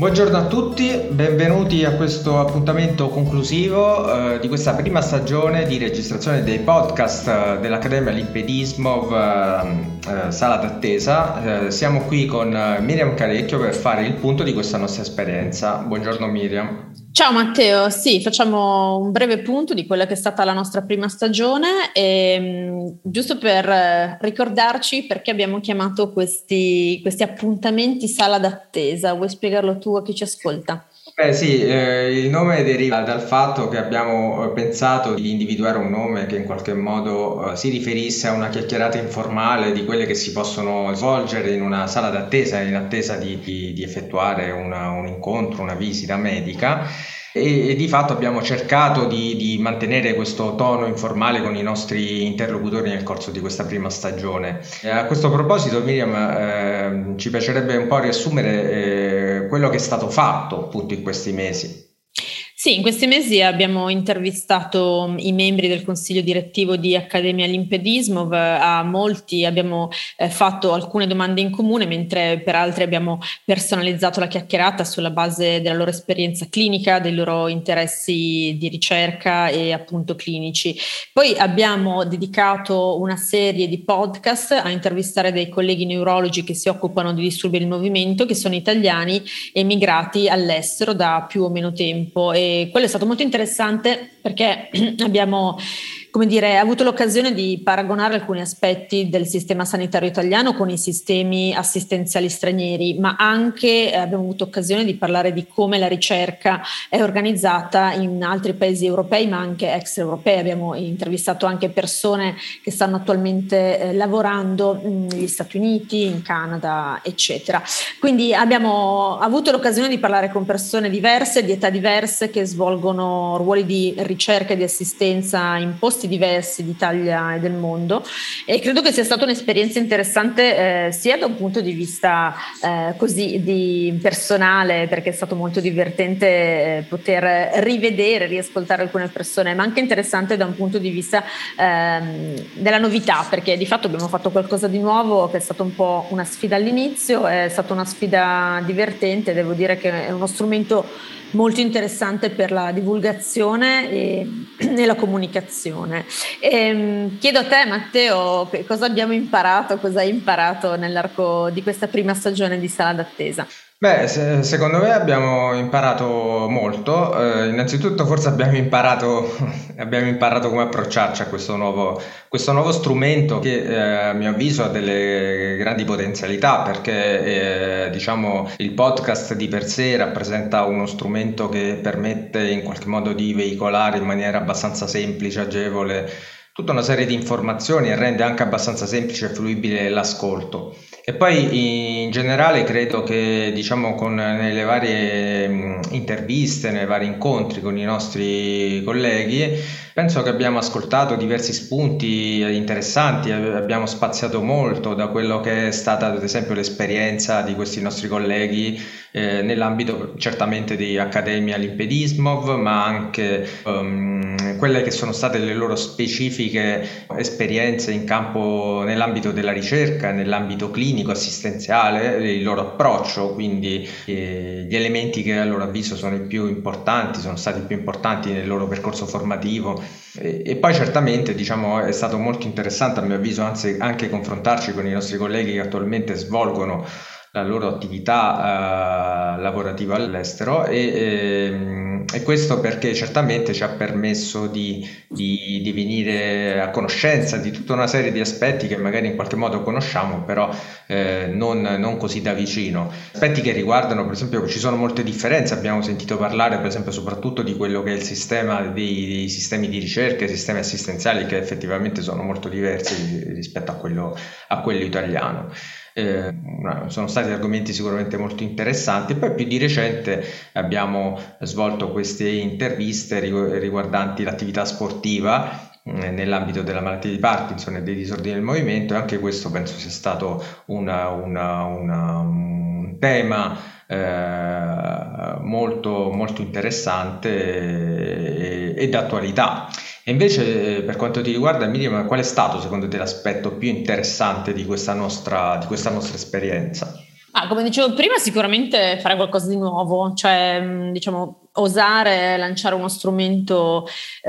Buongiorno a tutti, benvenuti a questo appuntamento conclusivo di questa prima stagione di registrazione dei podcast dell'Accademia Limpedismo Sala d'Attesa. Siamo qui con Miriam Carecchio per fare il punto di questa nostra esperienza. Buongiorno Miriam. Ciao Matteo, sì, facciamo un breve punto di quella che è stata la nostra prima stagione giusto per ricordarci perché abbiamo chiamato questi appuntamenti sala d'attesa. Vuoi spiegarlo tu a chi ci ascolta? Sì, il nome deriva dal fatto che abbiamo pensato di individuare un nome che in qualche modo si riferisse a una chiacchierata informale di quelle che si possono svolgere in una sala d'attesa, in attesa di effettuare un incontro, una visita medica. E di fatto abbiamo cercato di mantenere questo tono informale con i nostri interlocutori nel corso di questa prima stagione. A questo proposito, Miriam, ci piacerebbe un po' riassumere quello che è stato fatto appunto in questi mesi. Sì, in questi mesi abbiamo intervistato i membri del consiglio direttivo di Accademia Limpedismo, a molti abbiamo fatto alcune domande in comune, mentre per altri abbiamo personalizzato la chiacchierata sulla base della loro esperienza clinica, dei loro interessi di ricerca e appunto clinici. Poi abbiamo dedicato una serie di podcast a intervistare dei colleghi neurologi che si occupano di disturbi del movimento, che sono italiani emigrati all'estero da più o meno tempo. E quello è stato molto interessante perché abbiamo, avuto l'occasione di paragonare alcuni aspetti del sistema sanitario italiano con i sistemi assistenziali stranieri, ma anche abbiamo avuto occasione di parlare di come la ricerca è organizzata in altri paesi europei, ma anche extraeuropei. Abbiamo intervistato anche persone che stanno attualmente lavorando negli Stati Uniti, in Canada, eccetera. Quindi abbiamo avuto l'occasione di parlare con persone diverse, di età diverse, che svolgono ruoli di ricerca e di assistenza in posti diversi d'Italia e del mondo, e credo che sia stata un'esperienza interessante sia da un punto di vista così di personale, perché è stato molto divertente poter riascoltare alcune persone, ma anche interessante da un punto di vista della novità, perché di fatto abbiamo fatto qualcosa di nuovo che è stato un po' una sfida all'inizio, è stata una sfida divertente, devo dire che è uno strumento molto interessante per la divulgazione e la comunicazione. Chiedo a te, Matteo, cosa abbiamo imparato, cosa hai imparato nell'arco di questa prima stagione di Sala d'Attesa? Secondo me abbiamo imparato molto. Innanzitutto forse abbiamo imparato come approcciarci a questo nuovo strumento che a mio avviso ha delle grandi potenzialità, perché il podcast di per sé rappresenta uno strumento che permette in qualche modo di veicolare in maniera abbastanza semplice, agevole, tutta una serie di informazioni e rende anche abbastanza semplice e fruibile l'ascolto. E poi in generale credo che nelle varie interviste, nei vari incontri con i nostri colleghi, penso che abbiamo ascoltato diversi spunti interessanti, abbiamo spaziato molto da quello che è stata ad esempio l'esperienza di questi nostri colleghi nell'ambito certamente di Accademia Limpedismo, ma anche quelle che sono state le loro specifiche esperienze in campo nell'ambito della ricerca, nell'ambito clinico, assistenziale, il loro approccio, quindi gli elementi che a loro avviso sono stati più importanti nel loro percorso formativo. E poi certamente è stato molto interessante a mio avviso anche confrontarci con i nostri colleghi che attualmente svolgono la loro attività lavorativa all'estero e questo perché certamente ci ha permesso di venire a conoscenza di tutta una serie di aspetti che magari in qualche modo conosciamo, però non così da vicino. Aspetti che riguardano, per esempio, ci sono molte differenze, abbiamo sentito parlare per esempio soprattutto di quello che è il sistema dei sistemi di ricerca, i sistemi assistenziali, che effettivamente sono molto diversi rispetto a quello italiano. Sono stati argomenti sicuramente molto interessanti. E poi più di recente abbiamo svolto queste interviste riguardanti l'attività sportiva nell'ambito della malattia di Parkinson e dei disordini del movimento, e anche questo penso sia stato un tema molto, molto interessante e d'attualità. E invece per quanto ti riguarda, Miriam, qual è stato secondo te l'aspetto più interessante di questa nostra esperienza? Come dicevo prima, sicuramente fare qualcosa di nuovo, cioè diciamo osare lanciare uno strumento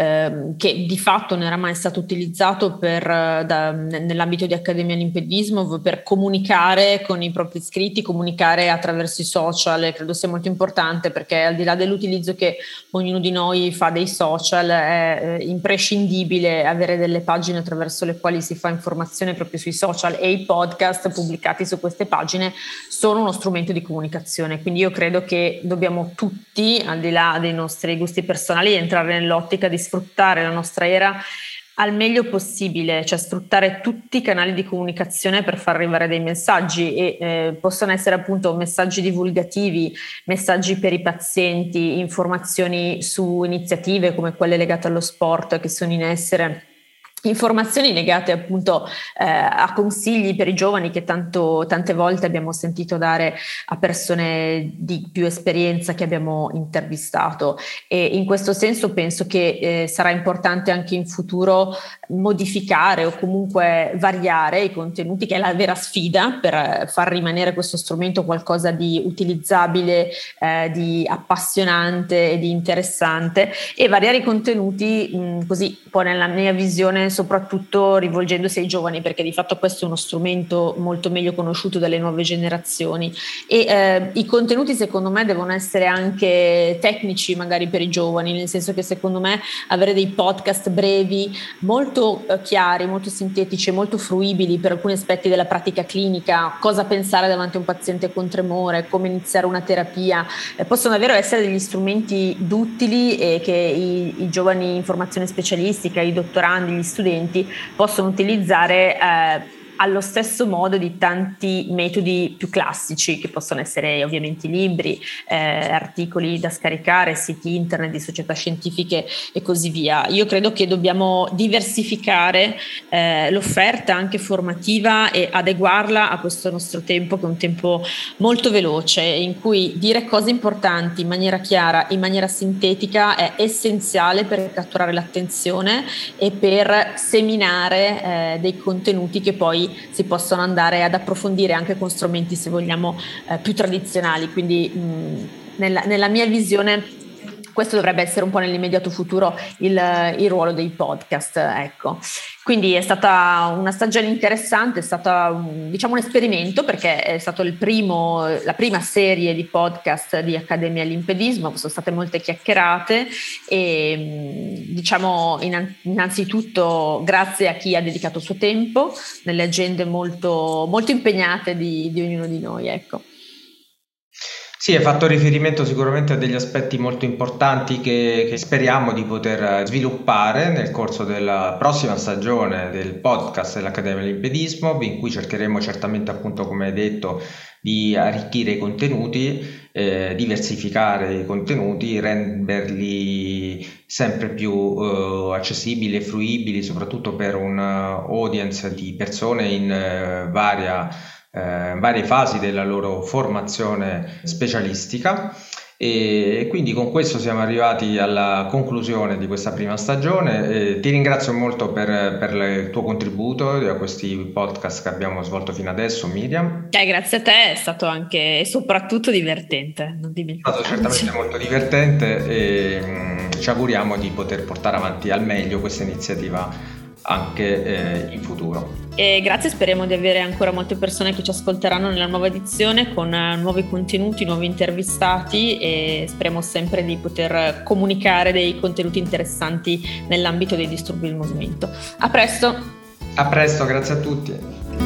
che di fatto non era mai stato utilizzato nell'ambito di Accademia Limpedismo per comunicare con i propri iscritti, comunicare attraverso i social. Credo sia molto importante, perché al di là dell'utilizzo che ognuno di noi fa dei social, è imprescindibile avere delle pagine attraverso le quali si fa informazione proprio sui social, e i podcast pubblicati su queste pagine sono uno strumento di comunicazione. Quindi io credo che dobbiamo tutti, al di là dei nostri gusti personali, entrare nell'ottica di sfruttare la nostra era al meglio possibile, cioè sfruttare tutti i canali di comunicazione per far arrivare dei messaggi, e possono essere appunto messaggi divulgativi, messaggi per i pazienti, informazioni su iniziative come quelle legate allo sport che sono in essere, informazioni legate appunto a consigli per i giovani che tante volte abbiamo sentito dare a persone di più esperienza che abbiamo intervistato. E in questo senso penso che sarà importante anche in futuro modificare o comunque variare i contenuti, che è la vera sfida per far rimanere questo strumento qualcosa di utilizzabile, di appassionante e di interessante, e variare i contenuti così un po' nella mia visione, soprattutto rivolgendosi ai giovani, perché di fatto questo è uno strumento molto meglio conosciuto dalle nuove generazioni, e i contenuti secondo me devono essere anche tecnici magari per i giovani, nel senso che secondo me avere dei podcast brevi molto chiari, molto sintetici, molto fruibili per alcuni aspetti della pratica clinica, cosa pensare davanti a un paziente con tremore, come iniziare una terapia, possono davvero essere degli strumenti duttili, e che i giovani in formazione specialistica, i dottorandi, gli studenti possono utilizzare allo stesso modo di tanti metodi più classici, che possono essere ovviamente libri, articoli da scaricare, siti internet di società scientifiche e così via. Io credo che dobbiamo diversificare l'offerta anche formativa e adeguarla a questo nostro tempo, che è un tempo molto veloce, in cui dire cose importanti in maniera chiara, in maniera sintetica, è essenziale per catturare l'attenzione e per seminare dei contenuti che poi si possono andare ad approfondire anche con strumenti, se vogliamo, più tradizionali. Quindi nella mia visione questo dovrebbe essere un po' nell'immediato futuro il ruolo dei podcast, ecco. Quindi è stata una stagione interessante, è stata diciamo un esperimento, perché è stato la prima serie di podcast di Accademia Limpedismo, sono state molte chiacchierate, e diciamo innanzitutto grazie a chi ha dedicato il suo tempo nelle agende molto, molto impegnate di ognuno di noi, ecco. Sì, hai fatto riferimento sicuramente a degli aspetti molto importanti che speriamo di poter sviluppare nel corso della prossima stagione del podcast dell'Accademia Limpedismo, in cui cercheremo certamente, appunto, come hai detto, di arricchire i contenuti, diversificare i contenuti, renderli sempre più accessibili e fruibili, soprattutto per un audience di persone in varie fasi della loro formazione specialistica. E quindi con questo siamo arrivati alla conclusione di questa prima stagione. Ti ringrazio molto per il tuo contributo a questi podcast che abbiamo svolto fino adesso, Miriam. Grazie a te, è stato anche e soprattutto divertente, non dimentichiamo. È stato certamente molto divertente, e ci auguriamo di poter portare avanti al meglio questa iniziativa anche in futuro. E grazie, speriamo di avere ancora molte persone che ci ascolteranno nella nuova edizione con nuovi contenuti, nuovi intervistati, e speriamo sempre di poter comunicare dei contenuti interessanti nell'ambito dei disturbi del movimento. A presto! A presto, grazie a tutti!